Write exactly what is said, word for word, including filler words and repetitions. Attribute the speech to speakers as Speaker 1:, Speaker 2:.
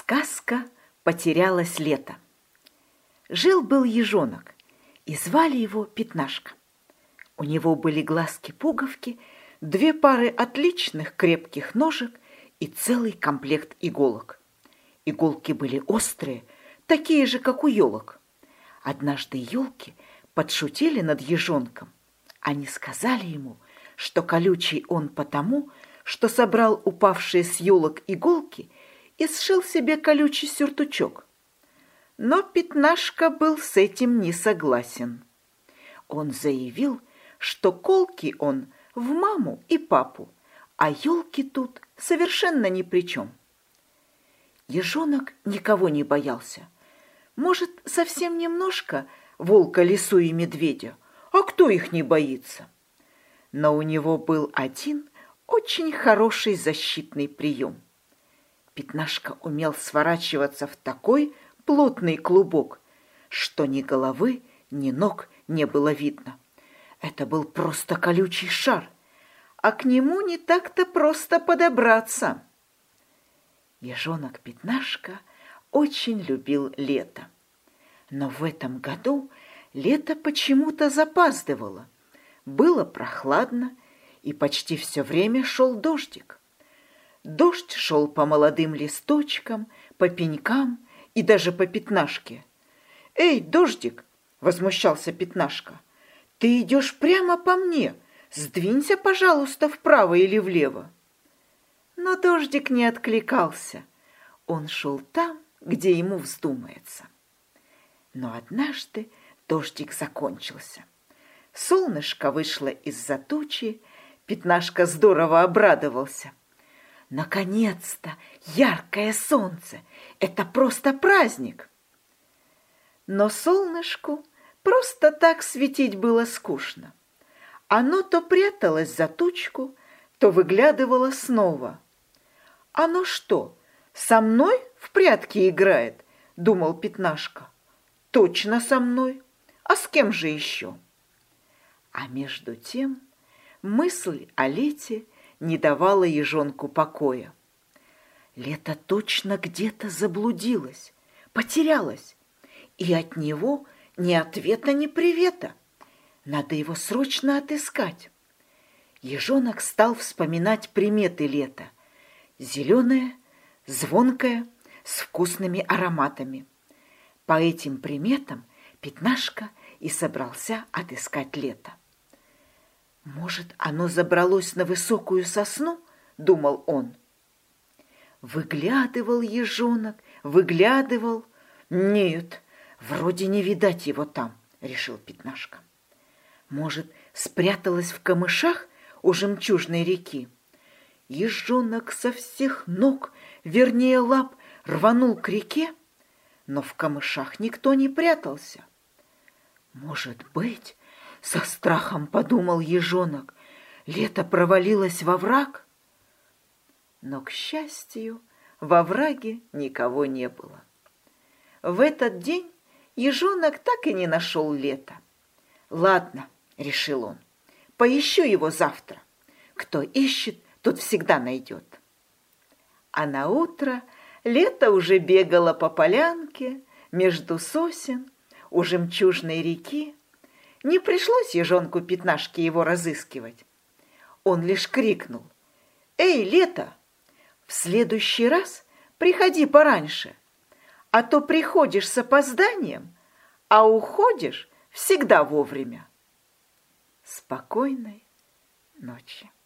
Speaker 1: Сказка «Потерялось лето». Жил-был ежонок, и звали его Пятнашка. У него были глазки-пуговки, две пары отличных крепких ножек и целый комплект иголок. Иголки были острые, такие же, как у елок. Однажды елки подшутили над ежонком. Они сказали ему, что колючий он потому, что собрал упавшие с елок иголки и сшил себе колючий сюртучок. Но Пятнашка был с этим не согласен. Он заявил, что колки он в маму и папу, а елки тут совершенно ни при чем. Ежонок никого не боялся. Может, совсем немножко волка, лису и медведя, а кто их не боится? Но у него был один очень хороший защитный прием. Пятнашка умел сворачиваться в такой плотный клубок, что ни головы, ни ног не было видно. Это был просто колючий шар, а к нему не так-то просто подобраться. Ежонок Пятнашка очень любил лето. Но в этом году лето почему-то запаздывало. Было прохладно, и почти все время шел дождик. Дождь шел по молодым листочкам, по пенькам и даже по Пятнашке. «Эй, дождик!» — возмущался Пятнашка. «Ты идешь прямо по мне. Сдвинься, пожалуйста, вправо или влево». Но дождик не откликался. Он шел там, где ему вздумается. Но однажды дождик закончился. Солнышко вышло из-за тучи, Пятнашка здорово обрадовался. Наконец-то яркое солнце! Это просто праздник! Но солнышку просто так светить было скучно. Оно то пряталось за тучку, то выглядывало снова. «Оно что, со мной в прятки играет?» — думал Пятнашка. «Точно со мной. А с кем же еще?» А между тем мысль о лете не давала ежонку покоя. Лето точно где-то заблудилось, потерялось, и от него ни ответа, ни привета. Надо его срочно отыскать. Ежонок стал вспоминать приметы лета. Зеленое, звонкое, с вкусными ароматами. По этим приметам Пятнашка и собрался отыскать лето. «Может, оно забралось на высокую сосну?» — думал он. Выглядывал ежонок, выглядывал. «Нет, вроде не видать его там», — решил Пятнашка. «Может, спряталось в камышах у жемчужной реки?» Ежонок со всех ног, вернее лап, рванул к реке, но в камышах никто не прятался. «Может быть, — со страхом подумал ежонок, — лето провалилось во враг?» Но, к счастью, во враге никого не было. В этот день ежонок так и не нашел лета. «Ладно, — решил он, — поищу его завтра. Кто ищет, тот всегда найдет». А наутро лето уже бегало по полянке, между сосен, у жемчужной реки. Не пришлось ежонку Пятнашке его разыскивать. Он лишь крикнул: «Эй, лето, в следующий раз приходи пораньше, а то приходишь с опозданием, а уходишь всегда вовремя». Спокойной ночи.